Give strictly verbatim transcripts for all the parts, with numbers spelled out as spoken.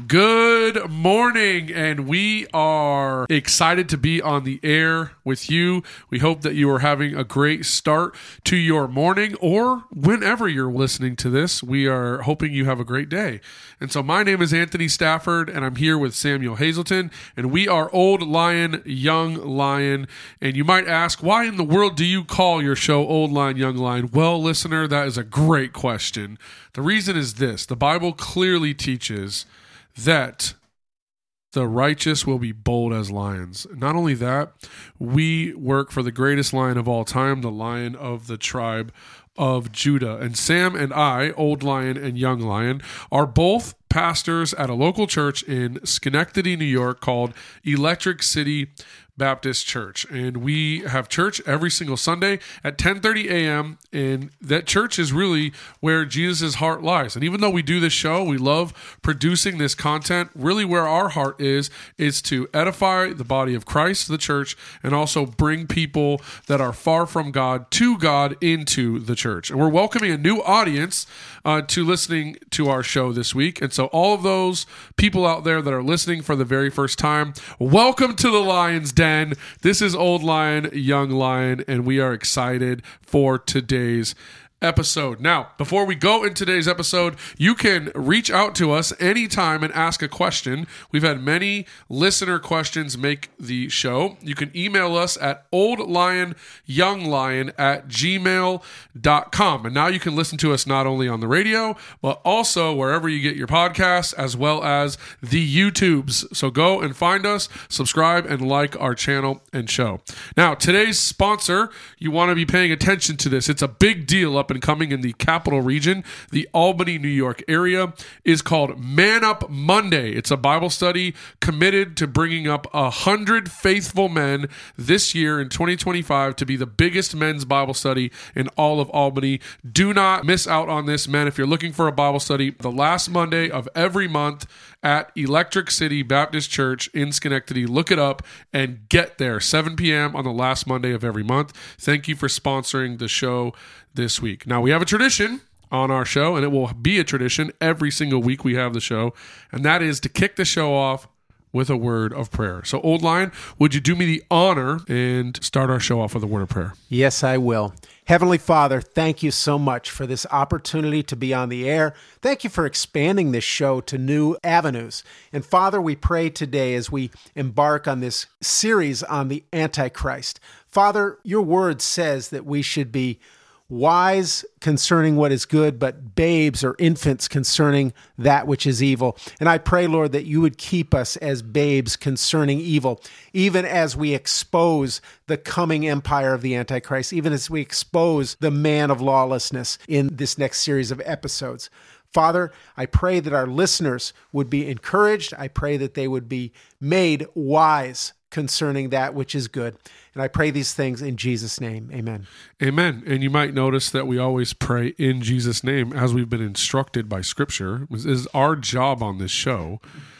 Good morning, and we are excited to be on the air with you. We hope that you are having a great start to your morning, or whenever you're listening to this, we are hoping you have a great day. And so my name is Anthony Stafford, and I'm here with Samuel Hazelton, and we are Old Lion, Young Lion. And you might ask, why in the world do you call your show Old Lion, Young Lion? Well, listener, that is a great question. The reason is this: the Bible clearly teaches that the righteous will be bold as lions. Not only that, we work for the greatest lion of all time, the Lion of the tribe of Judah. And Sam and I, Old Lion and Young Lion, are both pastors at a local church in Schenectady, New York called Electric City Baptist Church. And we have church every single Sunday at ten thirty a.m. And that church is really where Jesus' heart lies. And even though we do this show, we love producing this content, really where our heart is, is to edify the body of Christ, the church, and also bring people that are far from God to God into the church. And we're welcoming a new audience uh, to listening to our show this week. And so all of those people out there that are listening for the very first time, welcome to the Lion's Den. This is Old Lion, Young Lion, and we are excited for today's episode. Now, before we go in today's episode, you can reach out to us anytime and ask a question. We've had many listener questions make the show. You can email us at oldlionyounglion at gmail dot com. And now you can listen to us not only on the radio, but also wherever you get your podcasts, as well as the YouTubes. So go and find us, subscribe, and like our channel and show. Now, today's sponsor, you want to be paying attention to this. It's a big deal up and coming in the capital region, the Albany, New York area, is called Man Up Monday. It's a Bible study committed to bringing up a hundred faithful men this year in twenty twenty-five to be the biggest men's Bible study in all of Albany. Do not miss out on this, men. If you're looking for a Bible study, the last Monday of every month at Electric City Baptist Church in Schenectady. Look it up and get there, seven p.m. on the last Monday of every month. Thank you for sponsoring the show this week. Now, we have a tradition on our show, and it will be a tradition every single week we have the show, and that is to kick the show off with a word of prayer. So, Old Lion, would you do me the honor and start our show off with a word of prayer? Yes, I will. Heavenly Father, thank you so much for this opportunity to be on the air. Thank you for expanding this show to new avenues. And Father, we pray today as we embark on this series on the Antichrist. Father, your word says that we should be wise concerning what is good, but babes or infants concerning that which is evil. And I pray, Lord, that you would keep us as babes concerning evil, even as we expose the coming empire of the Antichrist, even as we expose the man of lawlessness in this next series of episodes. Father, I pray that our listeners would be encouraged. I pray that they would be made wise concerning that which is good. And I pray these things in Jesus' name. Amen. Amen. And you might notice that we always pray in Jesus' name as we've been instructed by Scripture. It is our job on this show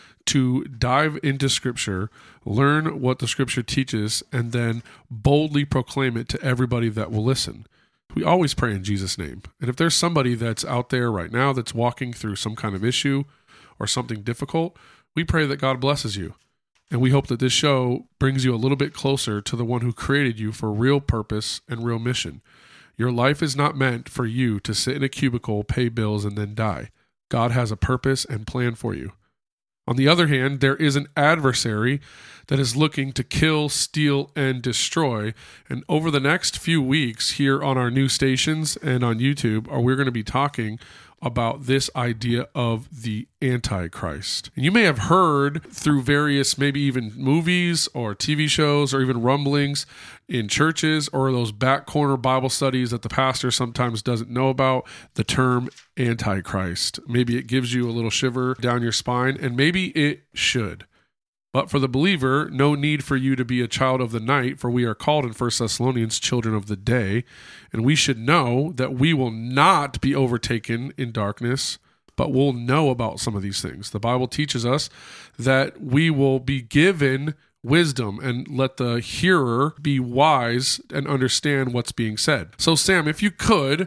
to dive into Scripture, learn what the Scripture teaches, and then boldly proclaim it to everybody that will listen. We always pray in Jesus' name. And if there's somebody that's out there right now that's walking through some kind of issue or something difficult, we pray that God blesses you. And we hope that this show brings you a little bit closer to the one who created you for real purpose and real mission. Your life is not meant for you to sit in a cubicle, pay bills, and then die. God has a purpose and plan for you. On the other hand, there is an adversary that is looking to kill, steal, and destroy. And over the next few weeks here on our new stations and on YouTube, we're going to be talking about this idea of the Antichrist. And you may have heard through various, maybe even movies or T V shows or even rumblings in churches or those back corner Bible studies that the pastor sometimes doesn't know about, the term Antichrist. Maybe it gives you a little shiver down your spine, and maybe it should. But for the believer, no need for you to be a child of the night, for we are called in First Thessalonians children of the day, and we should know that we will not be overtaken in darkness, but we'll know about some of these things. The Bible teaches us that we will be given wisdom and let the hearer be wise and understand what's being said. So, Sam, if you could,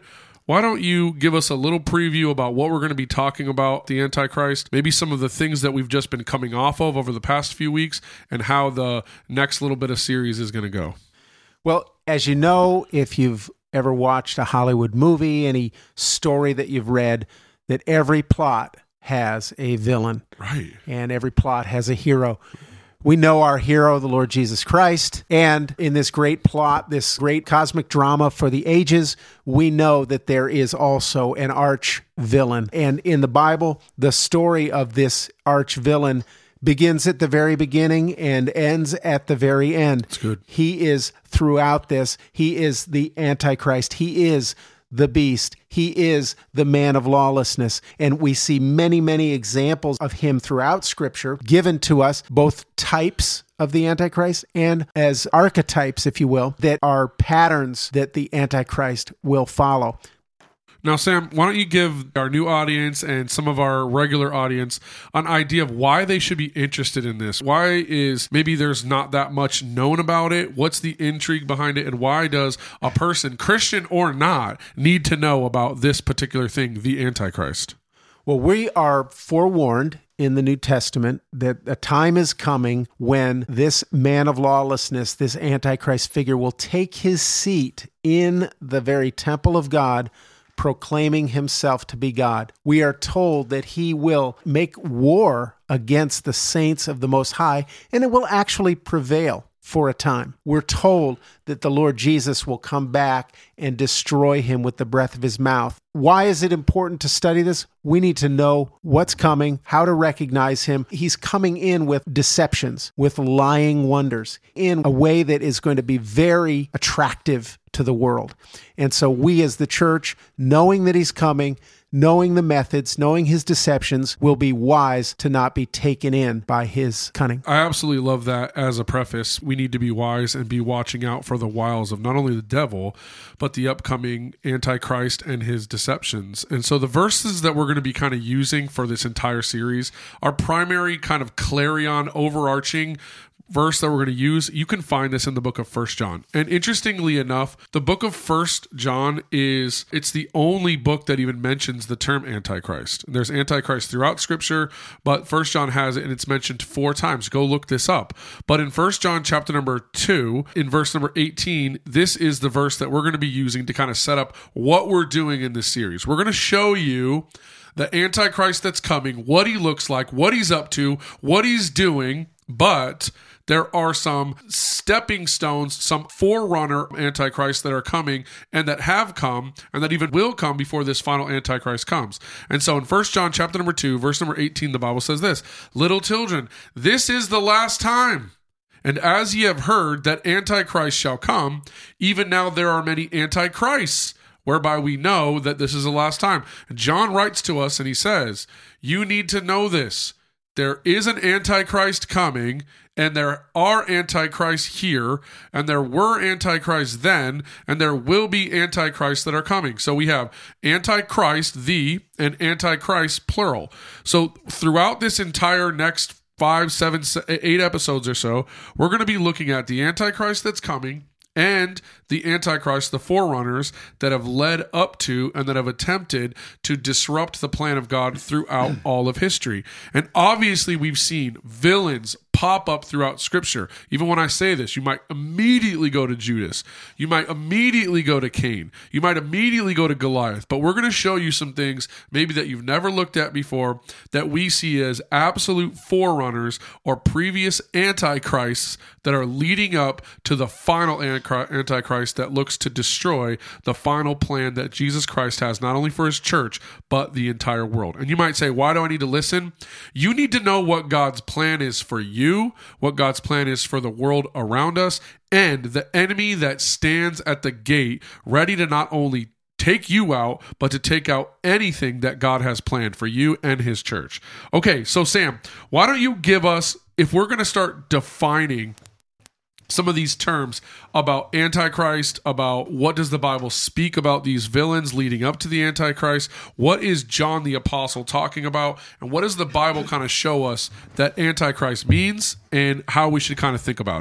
why don't you give us a little preview about what we're going to be talking about the Antichrist, maybe some of the things that we've just been coming off of over the past few weeks, and how the next little bit of series is going to go. Well, as you know, if you've ever watched a Hollywood movie, any story that you've read, that every plot has a villain. Right. And every plot has a hero. We know our hero, the Lord Jesus Christ. And in this great plot, this great cosmic drama for the ages, we know that there is also an arch villain. And in the Bible, the story of this arch villain begins at the very beginning and ends at the very end. That's good. He is throughout this. He is the Antichrist. He is the beast. He is the man of lawlessness. And we see many, many examples of him throughout Scripture given to us, both types of the Antichrist and as archetypes, if you will, that are patterns that the Antichrist will follow. Now, Sam, why don't you give our new audience and some of our regular audience an idea of why they should be interested in this? Why is maybe there's not that much known about it? What's the intrigue behind it? And why does a person, Christian or not, need to know about this particular thing, the Antichrist? Well, we are forewarned in the New Testament that a time is coming when this man of lawlessness, this Antichrist figure, will take his seat in the very temple of God, proclaiming himself to be God. We are told that he will make war against the saints of the Most High, and it will actually prevail for a time. We're told that the Lord Jesus will come back and destroy him with the breath of his mouth. Why is it important to study this? We need to know what's coming, how to recognize him. He's coming in with deceptions, with lying wonders, in a way that is going to be very attractive to the world. And so we as the church, knowing that he's coming, knowing the methods, knowing his deceptions, will be wise to not be taken in by his cunning. I absolutely love that as a preface. We need to be wise and be watching out for the wiles of not only the devil, but the upcoming Antichrist and his deceptions. And so the verses that we're going to be kind of using for this entire series, our primary kind of clarion overarching verse that we're going to use, you can find this in the book of First John. And interestingly enough, the book of First John is, it's the only book that even mentions the term Antichrist. And there's Antichrist throughout Scripture, but First John has it, and it's mentioned four times. Go look this up. But in First John chapter number two, in verse number eighteen, this is the verse that we're going to be using to kind of set up what we're doing in this series. We're going to show you the Antichrist that's coming, what he looks like, what he's up to, what he's doing, but there are some stepping stones, some forerunner Antichrists that are coming and that have come and that even will come before this final Antichrist comes. And so in First John chapter number two, verse number eighteen, the Bible says this, "Little children, this is the last time. And as ye have heard that Antichrist shall come, even now there are many Antichrists, whereby we know that this is the last time." John writes to us and he says, you need to know this. There is an Antichrist coming, and there are Antichrists here, and there were Antichrists then, and there will be Antichrists that are coming. So we have Antichrist, the, and Antichrist, plural. So throughout this entire next five, seven, eight episodes or so, we're going to be looking at the Antichrist that's coming, and the Antichrist, the forerunners that have led up to and that have attempted to disrupt the plan of God throughout all of history. And obviously we've seen villains pop up throughout Scripture. Even when I say this, you might immediately go to Judas. You might immediately go to Cain. You might immediately go to Goliath. But we're going to show you some things maybe that you've never looked at before that we see as absolute forerunners or previous antichrists that are leading up to the final Antichrist that looks to destroy the final plan that Jesus Christ has, not only for his church, but the entire world. And you might say, why do I need to listen? You need to know what God's plan is for you, what God's plan is for the world around us, and the enemy that stands at the gate, ready to not only take you out, but to take out anything that God has planned for you and his church. Okay, so Sam, why don't you give us, if we're going to start defining some of these terms about Antichrist, about what does the Bible speak about these villains leading up to the Antichrist, what is John the Apostle talking about, and what does the Bible kind of show us that Antichrist means and how we should kind of think about it?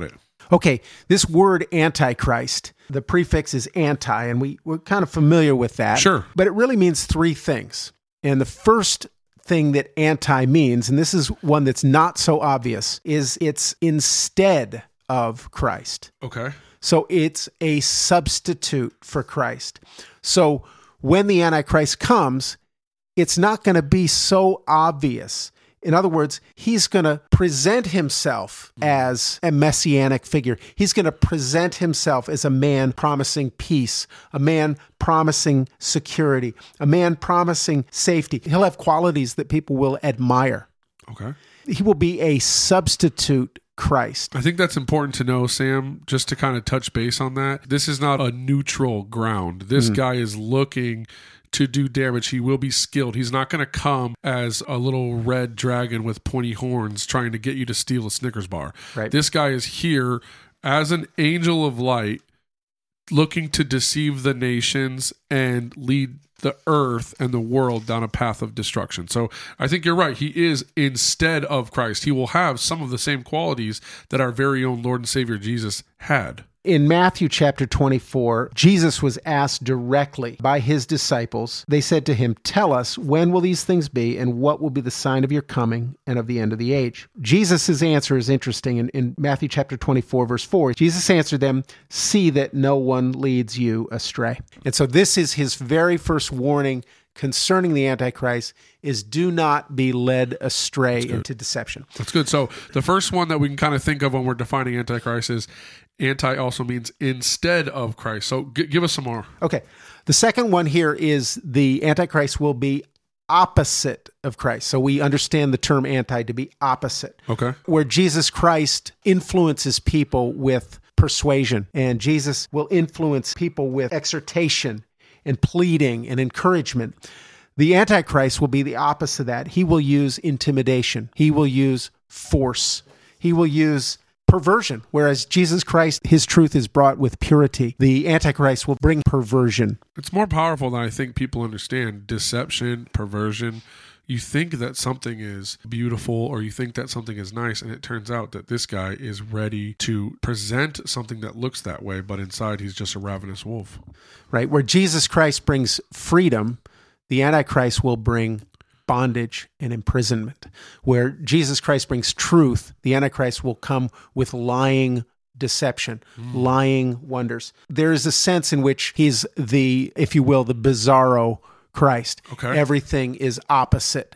Okay, this word Antichrist, the prefix is anti, and we, we're kind of familiar with that. Sure. But it really means three things. And the first thing that anti means, and this is one that's not so obvious, is it's instead of Christ. Okay. So it's a substitute for Christ. So when the Antichrist comes, it's not going to be so obvious. In other words, he's going to present himself as a messianic figure. He's going to present himself as a man promising peace, a man promising security, a man promising safety. He'll have qualities that people will admire. Okay. He will be a substitute Christ. I think that's important to know, Sam, just to kind of touch base on that. This is not a neutral ground. This mm. guy is looking to do damage. He will be skilled. He's not going to come as a little red dragon with pointy horns trying to get you to steal a Snickers bar. Right. This guy is here as an angel of light, looking to deceive the nations and lead the earth and the world down a path of destruction. So I think you're right. He is instead of Christ. He will have some of the same qualities that our very own Lord and Savior Jesus had. In Matthew chapter twenty-four, Jesus was asked directly by his disciples. They said to him, "Tell us, when will these things be, and what will be the sign of your coming and of the end of the age?" Jesus' answer is interesting. In, in Matthew chapter twenty-four, verse four, Jesus answered them, "See that no one leads you astray." And so this is his very first warning concerning the Antichrist, is do not be led astray into deception. That's good. So the first one that we can kind of think of when we're defining Antichrist is anti also means instead of Christ. So g- give us some more. Okay. The second one here is the Antichrist will be opposite of Christ. So we understand the term anti to be opposite. Okay. Where Jesus Christ influences people with persuasion, and Jesus will influence people with exhortation and pleading and encouragement. The Antichrist will be the opposite of that. He will use intimidation. He will use force. He will use perversion. Whereas Jesus Christ, his truth is brought with purity. The Antichrist will bring perversion. It's more powerful than I think people understand. Deception, perversion. You think that something is beautiful or you think that something is nice, and it turns out that this guy is ready to present something that looks that way, but inside he's just a ravenous wolf. Right? Where Jesus Christ brings freedom, the Antichrist will bring bondage and imprisonment. Where Jesus Christ brings truth, the Antichrist will come with lying deception, mm. lying wonders. There is a sense in which he's the, if you will, the bizarro Christ. Okay. Everything is opposite.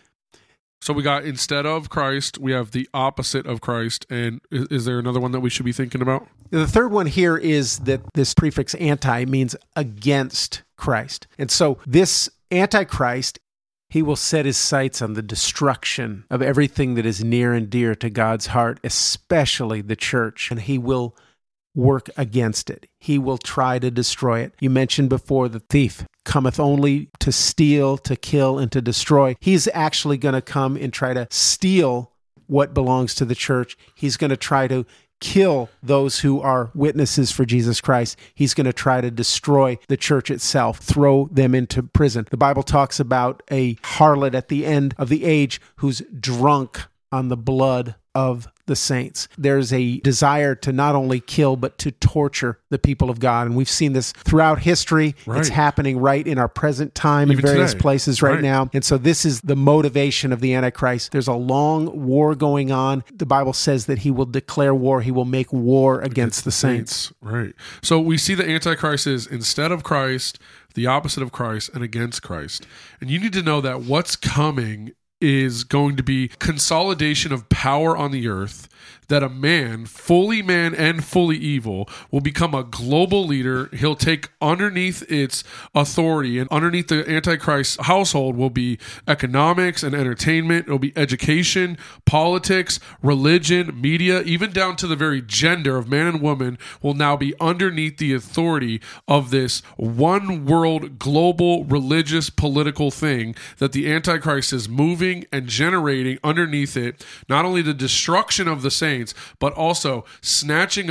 So we got instead of Christ, we have the opposite of Christ. And is, is there another one that we should be thinking about? The third one here is that this prefix anti means against Christ. And so this Antichrist, he will set his sights on the destruction of everything that is near and dear to God's heart, especially the church. And he will work against it. He will try to destroy it. You mentioned before the thief cometh only to steal, to kill, and to destroy. He's actually going to come and try to steal what belongs to the church. He's going to try to kill those who are witnesses for Jesus Christ. He's going to try to destroy the church itself, throw them into prison. The Bible talks about a harlot at the end of the age who's drunk on the blood of the saints. There's a desire to not only kill, but to torture the people of God. And we've seen this throughout history. Right. It's happening right in our present time Even in various today. places right, Right. now. And so this is the motivation of the Antichrist. There's a long war going on. The Bible says that he will declare war. He will make war against, against the saints. saints. Right. So we see the Antichrist is instead of Christ, the opposite of Christ, and against Christ. And you need to know that what's coming is going to be consolidation of power on the earth, that a man, fully man and fully evil, will become a global leader. He'll take underneath its authority, and underneath the Antichrist household will be economics and entertainment. It'll be education, politics, religion, media, even down to the very gender of man and woman will now be underneath the authority of this one world global religious political thing that the Antichrist is moving and generating underneath it, not only the destruction of the saints, but also snatching up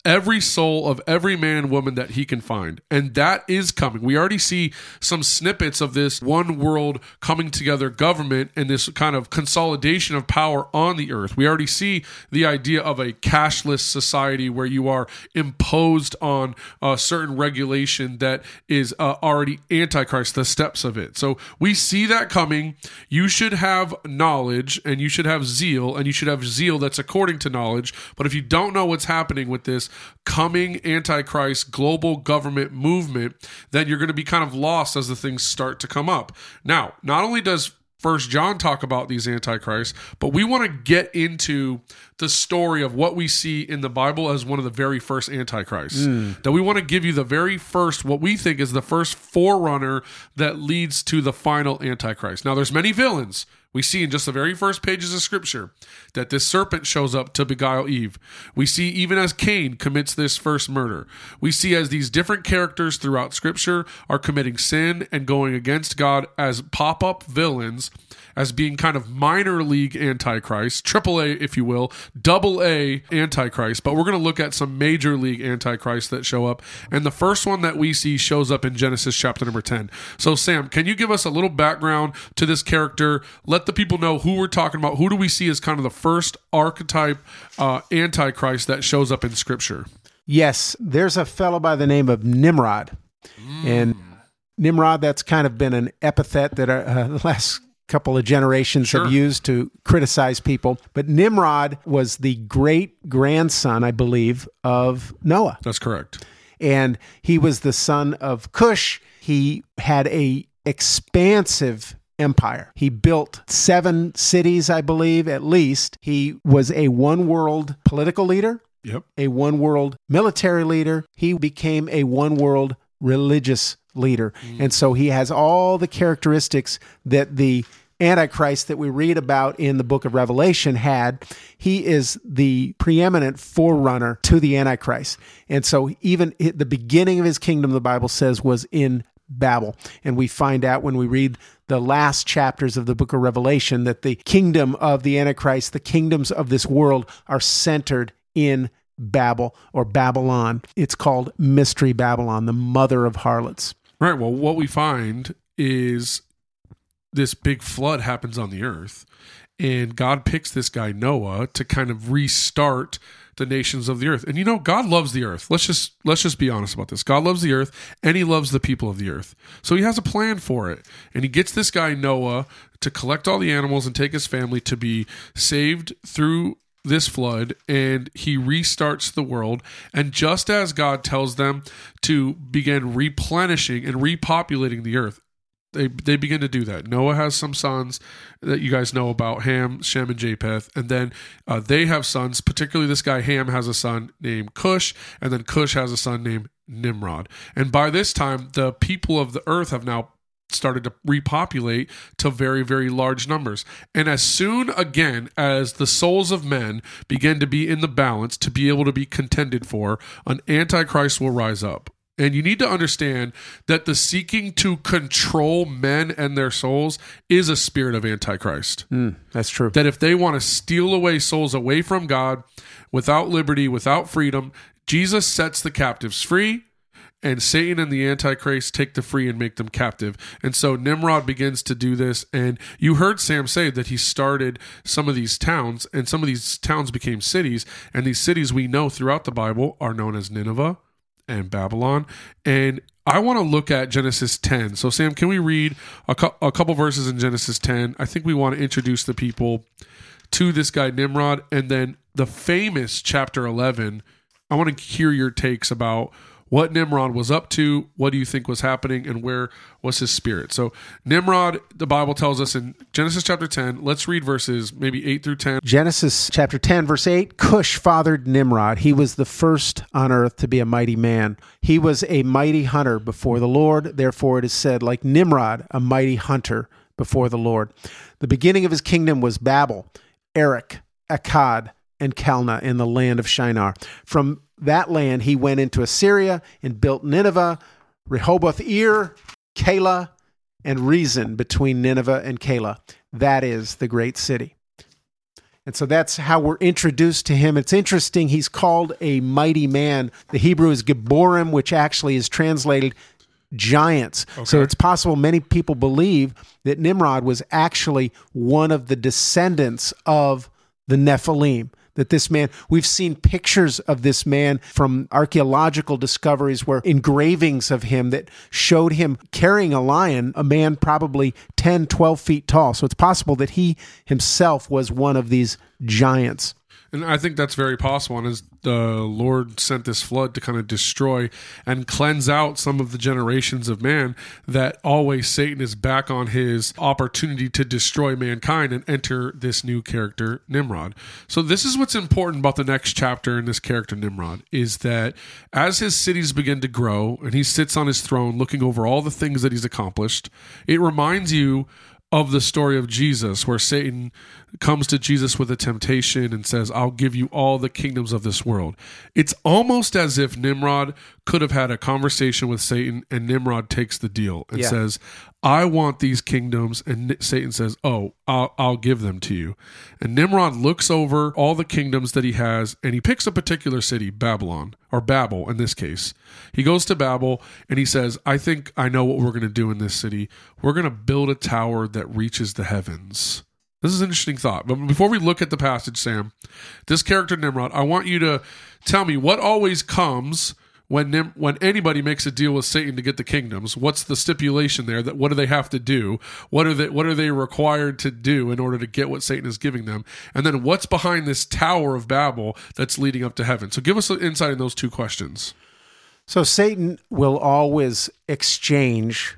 every soul of every man and woman that he can find. And that is coming. We already see some snippets of this one world coming together government and this kind of consolidation of power on the earth. We already see the idea of a cashless society where you are imposed on a certain regulation that is uh, already antichrist, the steps of it. So we see that coming. You should have knowledge and you should have zeal, and you should have zeal that's according to knowledge. But if you don't know what's happening with this coming antichrist global government movement, then you're going to be kind of lost as the things start to come up. Now, not only does First John talk about these antichrists, but we want to get into the story of what we see in the Bible as one of the very first antichrists. Mm. That we want to give you the very first, what we think is the first forerunner that leads to the final antichrist. Now, there's many villains. We see in just the very first pages of Scripture that this serpent shows up to beguile Eve. We see even as Cain commits this first murder. We see as these different characters throughout Scripture are committing sin and going against God as pop-up villains, as being kind of minor league antichrist, triple A, if you will, double A antichrist. But we're going to look at some major league antichrists that show up. And the first one that we see shows up in Genesis chapter number ten. So Sam, can you give us a little background to this character? Let the people know who we're talking about. Who do we see as kind of the first archetype uh, antichrist that shows up in Scripture? Yes, there's a fellow by the name of Nimrod. Mm. And Nimrod, that's kind of been an epithet that uh, the last couple of generations sure. have used to criticize people. But Nimrod was the great-grandson, I believe, of Noah. That's correct. And he was the son of Cush. He had a expansive empire. He built seven cities, I believe, at least. He was a one-world political leader, yep. a one-world military leader. He became a one-world religious leader. Mm. And so he has all the characteristics that the Antichrist that we read about in the book of Revelation had. He is the preeminent forerunner to the Antichrist. And so even at the beginning of his kingdom, the Bible says, was in Babel. And we find out when we read the last chapters of the book of Revelation that the kingdom of the Antichrist, the kingdoms of this world, are centered in Babel or Babylon. It's called Mystery Babylon, the mother of harlots. Right. Well, what we find is this big flood happens on the earth, and God picks this guy Noah to kind of restart the nations of the earth. And you know, God loves the earth. Let's just let's just be honest about this. God loves the earth, and he loves the people of the earth. So he has a plan for it. And he gets this guy Noah to collect all the animals and take his family to be saved through this flood, and he restarts the world. And just as God tells them to begin replenishing and repopulating the earth, They they begin to do that. Noah has some sons that you guys know about, Ham, Shem, and Japheth. And then uh, they have sons, particularly this guy Ham has a son named Cush, and then Cush has a son named Nimrod. And by this time, the people of the earth have now started to repopulate to very, very large numbers. And as soon, again, as the souls of men begin to be in the balance to be able to be contended for, an antichrist will rise up. And you need to understand that the seeking to control men and their souls is a spirit of Antichrist. Mm, that's true. That if they want to steal away souls away from God, without liberty, without freedom, Jesus sets the captives free, and Satan and the Antichrist take the free and make them captive. And so Nimrod begins to do this. And you heard Sam say that he started some of these towns, and some of these towns became cities. And these cities we know throughout the Bible are known as Nineveh and Babylon. And I want to look at Genesis ten. So Sam, can we read a, cu- a couple verses in Genesis ten? I think we want to introduce the people to this guy Nimrod, and then the famous chapter eleven. I want to hear your takes about what Nimrod was up to, what do you think was happening, and where was his spirit? So Nimrod, the Bible tells us in Genesis chapter ten, let's read verses maybe eight through ten. Genesis chapter ten, verse eight, Cush fathered Nimrod. He was the first on earth to be a mighty man. He was a mighty hunter before the Lord. Therefore it is said, like Nimrod, a mighty hunter before the Lord. The beginning of his kingdom was Babel, Erech, Akkad, and Calneh in the land of Shinar. From that land he went into Assyria and built Nineveh, Rehoboth-ir, Calah, and Rezin between Nineveh and Calah. That is the great city. And so that's how we're introduced to him. It's interesting. He's called a mighty man. The Hebrew is Gibborim, which actually is translated giants. Okay. So it's possible many people believe that Nimrod was actually one of the descendants of the Nephilim. That this man, we've seen pictures of this man from archaeological discoveries where engravings of him that showed him carrying a lion, a man probably ten, twelve feet tall. So it's possible that he himself was one of these giants. And I think that's very possible. And as the Lord sent this flood to kind of destroy and cleanse out some of the generations of man, that always Satan is back on his opportunity to destroy mankind and enter this new character, Nimrod. So this is what's important about the next chapter in this character, Nimrod, is that as his cities begin to grow and he sits on his throne looking over all the things that he's accomplished, it reminds you of the story of Jesus, where Satan comes to Jesus with a temptation and says, I'll give you all the kingdoms of this world. It's almost as if Nimrod could have had a conversation with Satan, and Nimrod takes the deal and yeah. says, I want these kingdoms. And Satan says, oh, I'll, I'll give them to you. And Nimrod looks over all the kingdoms that he has, and he picks a particular city, Babylon, or Babel in this case. He goes to Babel and he says, I think I know what we're going to do in this city. We're going to build a tower that reaches the heavens. This is an interesting thought. But before we look at the passage, Sam, this character Nimrod, I want you to tell me what always comes when Nim- when anybody makes a deal with Satan to get the kingdoms. What's the stipulation there? That what do they have to do? What are they what are they required to do in order to get what Satan is giving them? And then what's behind this Tower of Babel that's leading up to heaven? So give us an insight in those two questions. So Satan will always exchange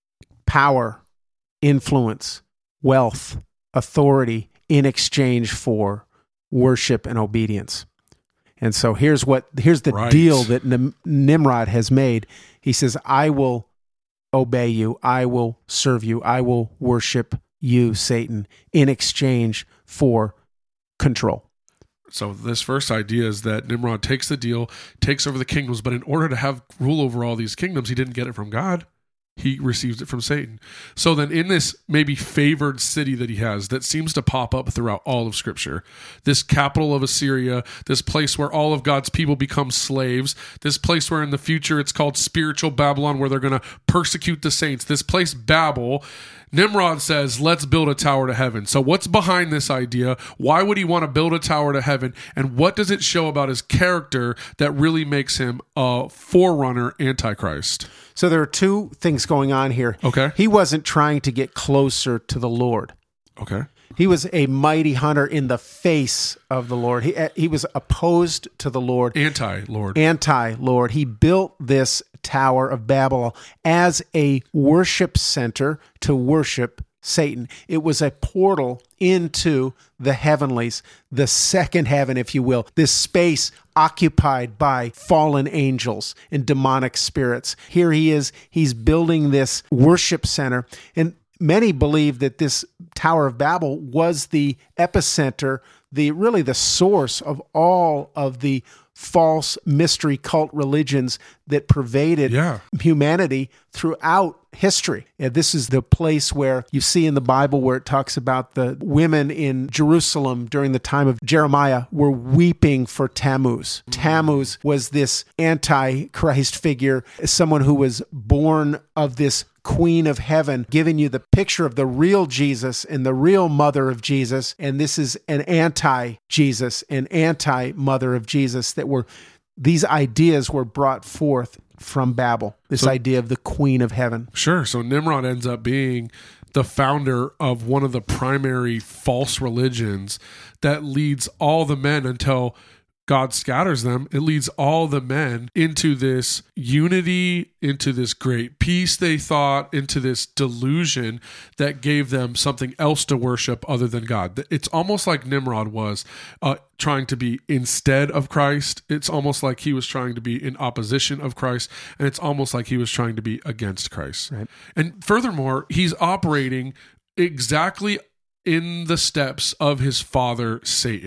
power, influence, wealth, authority in exchange for worship and obedience. And so here's what here's the right. deal that Nim- Nimrod has made. He says, I will obey you. I will serve you. I will worship you, Satan, in exchange for control. So this first idea is that Nimrod takes the deal, takes over the kingdoms, but in order to have rule over all these kingdoms, he didn't get it from God. He receives it from Satan. So then in this maybe favored city that he has that seems to pop up throughout all of Scripture, this capital of Assyria, this place where all of God's people become slaves, this place where in the future it's called spiritual Babylon, where they're going to persecute the saints, this place Babel, Nimrod says, let's build a tower to heaven. So what's behind this idea? Why would he want to build a tower to heaven? And what does it show about his character that really makes him a forerunner antichrist? So there are two things going on here. Okay. He wasn't trying to get closer to the Lord. Okay. He was a mighty hunter in the face of the Lord. He, he was opposed to the Lord. Anti-Lord. Anti-Lord. He built this Tower of Babel as a worship center to worship Satan. It was a portal into the heavenlies, the second heaven, if you will, this space occupied by fallen angels and demonic spirits. Here he is, he's building this worship center. And many believe that this Tower of Babel was the epicenter, the really the source of all of the false mystery cult religions that pervaded yeah. humanity throughout history. And this is the place where you see in the Bible where it talks about the women in Jerusalem during the time of Jeremiah were weeping for Tammuz. Mm-hmm. Tammuz was this anti-Christ figure, someone who was born of this Queen of Heaven, giving you the picture of the real Jesus and the real mother of Jesus. And this is an anti-Jesus, an anti-mother of Jesus that were, these ideas were brought forth from Babel, this so, idea of the Queen of Heaven. Sure. So Nimrod ends up being the founder of one of the primary false religions that leads all the men until God scatters them. It leads all the men into this unity, into this great peace, they thought, into this delusion that gave them something else to worship other than God. It's almost like Nimrod was uh, trying to be instead of Christ. It's almost like he was trying to be in opposition of Christ. And it's almost like he was trying to be against Christ. Right. And furthermore, he's operating exactly in the steps of his father, Satan.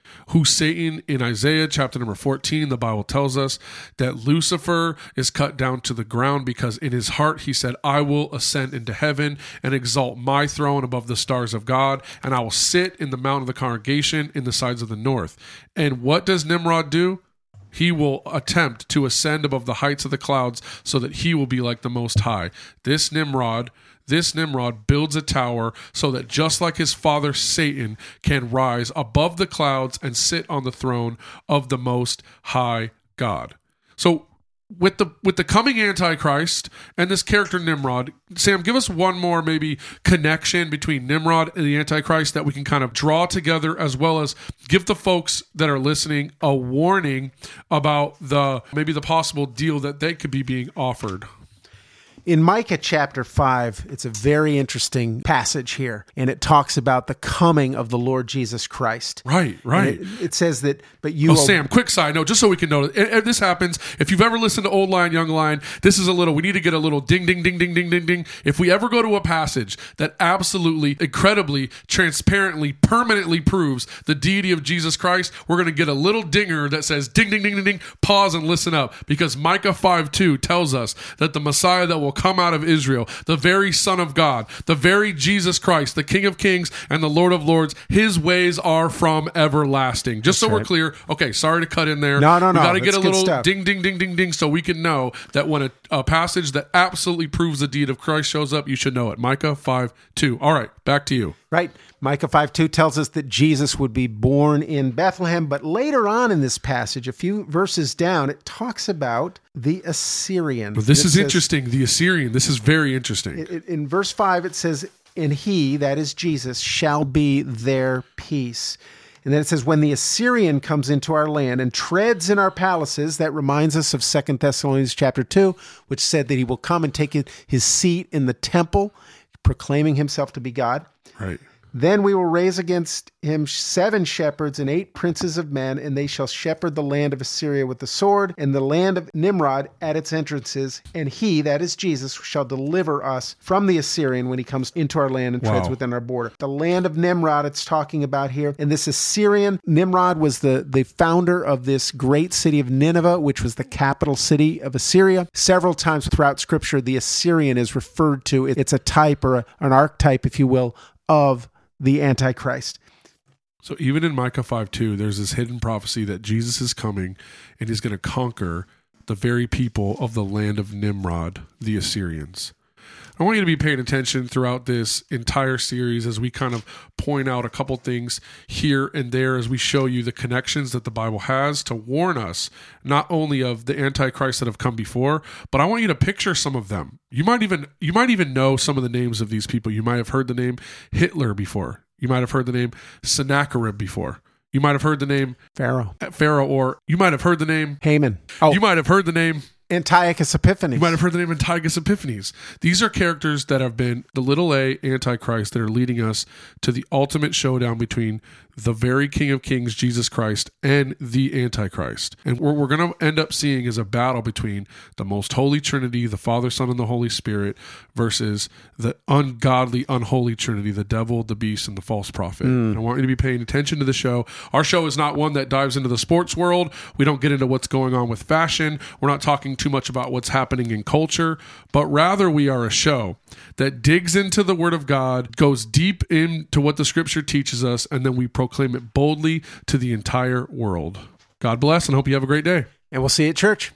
who Satan in Isaiah chapter number fourteen, the Bible tells us that Lucifer is cut down to the ground because in his heart he said, I will ascend into heaven and exalt my throne above the stars of God, and I will sit in the mount of the congregation in the sides of the north. And what does Nimrod do? He will attempt to ascend above the heights of the clouds so that he will be like the Most High. This Nimrod This Nimrod builds a tower so that just like his father Satan can rise above the clouds and sit on the throne of the Most High God. So with the with the coming Antichrist and this character Nimrod, Sam, give us one more maybe connection between Nimrod and the Antichrist that we can kind of draw together, as well as give the folks that are listening a warning about the maybe the possible deal that they could be being offered. In Micah chapter five, it's a very interesting passage here, and it talks about the coming of the Lord Jesus Christ. Right, right. It, it says that, but you... Oh, will... Sam, quick side note, just so we can know, if this happens, if you've ever listened to Old Line, Young Line, this is a little, we need to get a little ding, ding, ding, ding, ding, ding, ding. If we ever go to a passage that absolutely, incredibly, transparently, permanently proves the deity of Jesus Christ, we're going to get a little dinger that says ding, ding, ding, ding, ding, pause and listen up, because Micah five two tells us that the Messiah that will come out of Israel, the very Son of God, the very Jesus Christ, the King of Kings and the Lord of Lords, his ways are from everlasting. Just That's so right. we're clear. Okay, sorry to cut in there. No, no, we no. We got to get a little stuff. ding, ding, ding, ding, ding, so we can know that when a, a passage that absolutely proves the deed of Christ shows up, you should know it. Micah five two. All right, back to you. Right. Micah five two tells us that Jesus would be born in Bethlehem, but later on in this passage, a few verses down, it talks about the Assyrian. Well, this It is says, interesting. The Assyrian. This is very interesting. it- it- In verse five, it says, and he, that is Jesus, shall be their peace. And then it says, when the Assyrian comes into our land and treads in our palaces, that reminds us of Second Thessalonians chapter two, which said that he will come and take his seat in the temple, proclaiming himself to be God. Right. Then we will raise against him seven shepherds and eight princes of men, and they shall shepherd the land of Assyria with the sword, and the land of Nimrod at its entrances. And he, that is Jesus, shall deliver us from the Assyrian when he comes into our land and treads Wow. within our border. The land of Nimrod it's talking about here. And this Assyrian, Nimrod was the, the founder of this great city of Nineveh, which was the capital city of Assyria. Several times throughout Scripture, the Assyrian is referred to. It's a type or a, an archetype, if you will, of the Antichrist. So even in Micah five two, there's this hidden prophecy that Jesus is coming and he's going to conquer the very people of the land of Nimrod, the Assyrians. I want you to be paying attention throughout this entire series as we kind of point out a couple things here and there as we show you the connections that the Bible has to warn us not only of the Antichrist that have come before, but I want you to picture some of them. You might even you might even know some of the names of these people. You might have heard the name Hitler before. You might have heard the name Sennacherib before. You might have heard the name Pharaoh. Pharaoh, or you might have heard the name Haman. Oh, You might have heard the name Antiochus Epiphanes. You might have heard the name Antiochus Epiphanes. These are characters that have been the little a Antichrist that are leading us to the ultimate showdown between the very King of Kings, Jesus Christ, and the Antichrist. And what we're going to end up seeing is a battle between the most holy Trinity, the Father, Son, and the Holy Spirit, versus the ungodly, unholy Trinity, the devil, the beast, and the false prophet. Mm. And I want you to be paying attention to the show. Our show is not one that dives into the sports world. We don't get into what's going on with fashion. We're not talking too much about what's happening in culture, but rather we are a show that digs into the Word of God, goes deep into what the Scripture teaches us, and then we proclaim it boldly to the entire world. God bless, and hope you have a great day. And we'll see you at church.